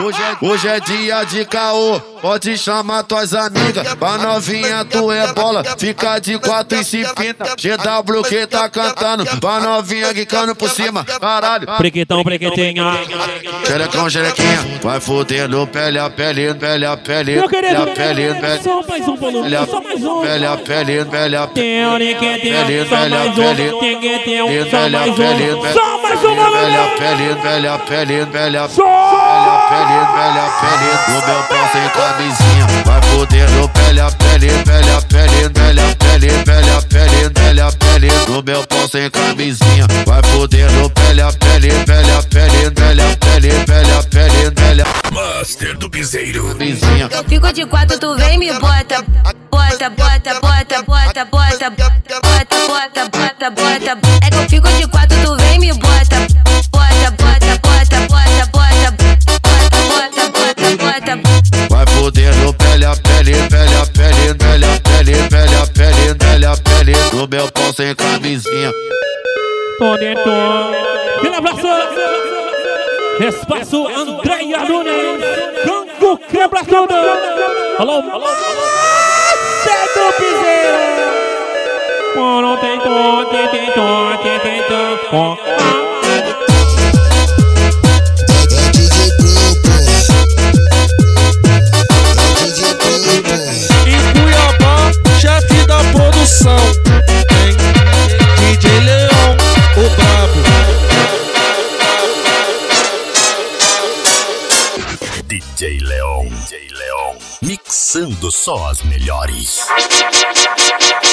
Hoje é dia de caô, pode chamar tuas amigas. Pra novinha tu é bola, fica de quatro e se pinta. GW que tá cantando, pra novinha guicando por cima. Caralho, Prequitão, prequitinha. xerecão, xerequinha. Vai fudendo pele a pele, pele a pele. Meu querido, Pele, pele, só mais um volume, só mais um. pele a pele, pele a pele. Tem hora que tem, só mais um. Tem que ter um, só Pele a mais pele, um. Só mais um pele volume. a pele, pele a pele, pele a Só. pele, no meu pau sem camisinha. Vai fudendo pele a pele, pele a pele, pele a pele, pele a pele, pele a pele, no meu pau sem camisinha. Vai fudendo pele a pele, pele a pele, pele a pele, pele a pele, pele a Master do Piseiro. camisinha. Eu fico de quatro, tu vem me bota. Bota, bota, bota, bota, bota, bota, bota, bota, bota. É que eu fico de quatro, tu vem me bota. Bota, bota, bota, bota, bota, bota, bota, bota, bota. Vai fudendo pele a pele, pele a pele, pele a pele, pele a pele, pele a pele, no meu pau sem camisinha. Tô dentro. Aquele abraço. Espaço Andréia Nunes. Cango quebra tudo. Alô, Cedo Piseiro. Não tem tom, tem tom. Em Cuiabá, chefe da produção, hein? DJ Leão, o brabo. DJ Leão. Mixando só as melhores.